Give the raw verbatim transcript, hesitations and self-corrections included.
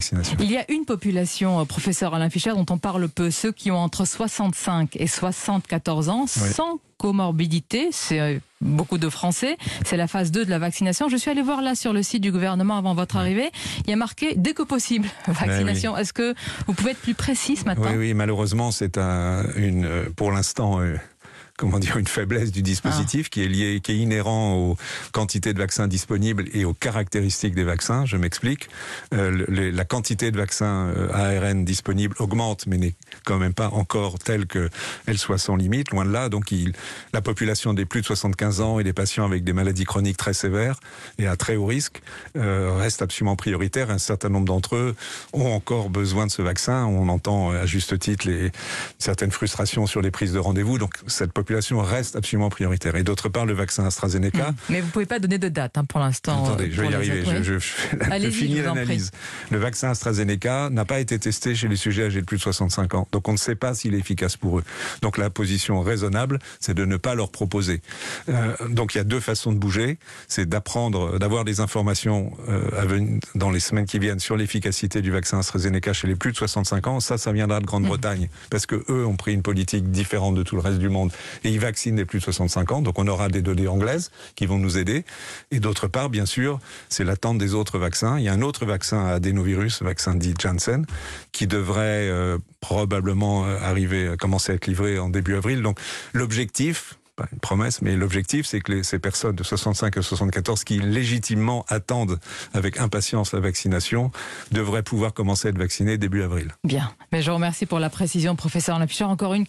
vaccination. Il y a une population, professeur Alain Fischer, dont on parle peu, ceux qui ont entre soixante-cinq et soixante-quatorze ans, oui. sans comorbidité, c'est beaucoup de Français, c'est la phase deux de la vaccination. Je suis allé voir là sur le site du gouvernement avant votre oui. arrivée, il y a marqué dès que possible vaccination. Oui. Est-ce que vous pouvez être plus précis ce matin? Oui, oui, malheureusement c'est un, une, pour l'instant... Euh... comment dire, une faiblesse du dispositif ah. qui est liée, qui est inhérent aux quantités de vaccins disponibles et aux caractéristiques des vaccins. Je m'explique. Euh, le, la quantité de vaccins euh, A R N disponibles augmente, mais n'est quand même pas encore telle qu'elle soit sans limite. Loin de là. Donc, il, la population des plus de soixante-quinze ans et des patients avec des maladies chroniques très sévères et à très haut risque euh, reste absolument prioritaire. Un certain nombre d'entre eux ont encore besoin de ce vaccin. On entend à juste titre les, certaines frustrations sur les prises de rendez-vous. Donc, cette population reste absolument prioritaire. Et d'autre part, le vaccin AstraZeneca... Mmh. Mais vous ne pouvez pas donner de date hein, pour l'instant. Attendez, je vais y arriver. Je, je, je, je finis l'analyse. Le vaccin AstraZeneca n'a pas été testé chez les sujets âgés de plus de soixante-cinq ans. Donc on ne sait pas s'il est efficace pour eux. Donc la position raisonnable, c'est de ne pas leur proposer. Euh, donc il y a deux façons de bouger. C'est d'apprendre, d'avoir des informations euh, à venir, dans les semaines qui viennent sur l'efficacité du vaccin AstraZeneca chez les plus de soixante-cinq ans. Ça, ça viendra de Grande-Bretagne. Mmh. Parce que eux ont pris une politique différente de tout le reste du monde. Et ils vaccinent les plus de soixante-cinq ans, donc on aura des données anglaises qui vont nous aider. Et d'autre part, bien sûr, c'est l'attente des autres vaccins. Il y a un autre vaccin à adénovirus, vaccin dit Janssen, qui devrait euh, probablement arriver, commencer à être livré en début avril. Donc l'objectif, pas une promesse, mais l'objectif, c'est que les, ces personnes de soixante-cinq à soixante-quatorze qui légitimement attendent avec impatience la vaccination devraient pouvoir commencer à être vaccinées début avril. Bien, mais je vous remercie pour la précision, professeur Alain Fischer. Encore une